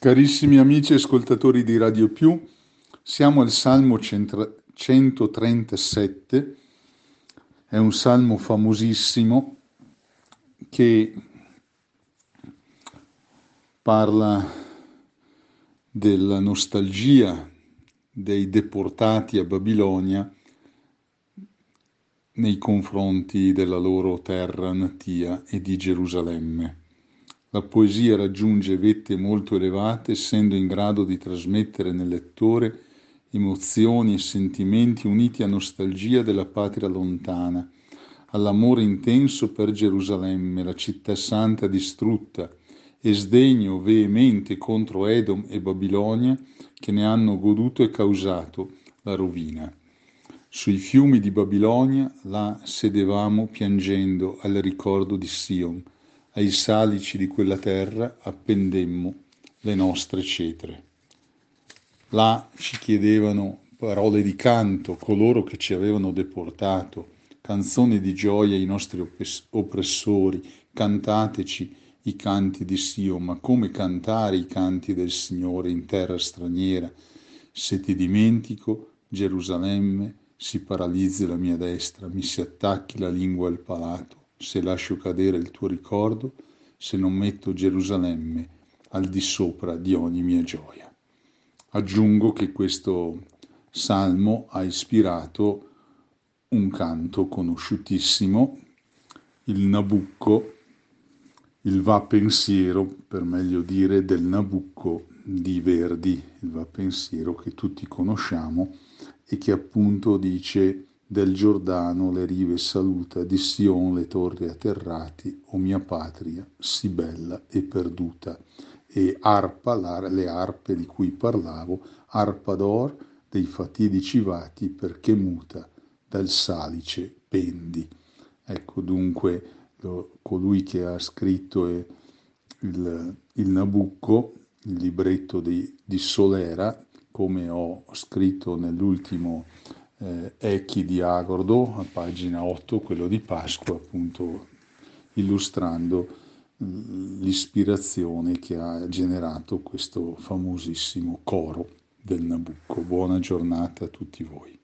Carissimi amici ascoltatori di Radio Più, siamo al Salmo 137, è un salmo famosissimo che parla della nostalgia dei deportati a Babilonia nei confronti della loro terra natia e di Gerusalemme. La poesia raggiunge vette molto elevate, essendo in grado di trasmettere nel lettore emozioni e sentimenti uniti a nostalgia della patria lontana, all'amore intenso per Gerusalemme, la città santa distrutta, e sdegno veemente contro Edom e Babilonia che ne hanno goduto e causato la rovina. Sui fiumi di Babilonia là sedevamo piangendo al ricordo di Sion, ai salici di quella terra appendemmo le nostre cetre. Là ci chiedevano parole di canto coloro che ci avevano deportato, canzoni di gioia ai nostri oppressori, cantateci i canti di Sion, ma come cantare i canti del Signore in terra straniera? Se ti dimentico, Gerusalemme, si paralizzi la mia destra, mi si attacchi la lingua al palato, se lascio cadere il tuo ricordo, se non metto Gerusalemme al di sopra di ogni mia gioia. Aggiungo che questo salmo ha ispirato un canto conosciutissimo, il Nabucco, il Va pensiero, per meglio dire, del Nabucco di Verdi, il Va pensiero che tutti conosciamo e che appunto dice: del Giordano le rive saluta, di Sion le torri atterrati, o mia patria, sì bella e perduta. E arpa, le arpe di cui parlavo, arpa d'or dei fatidici vati, perché muta dal salice pendi. Ecco dunque colui che ha scritto il Nabucco, il libretto di Solera, come ho scritto nell'ultimo Echi di Agordo, a pagina 8, quello di Pasqua, appunto illustrando l'ispirazione che ha generato questo famosissimo coro del Nabucco. Buona giornata a tutti voi.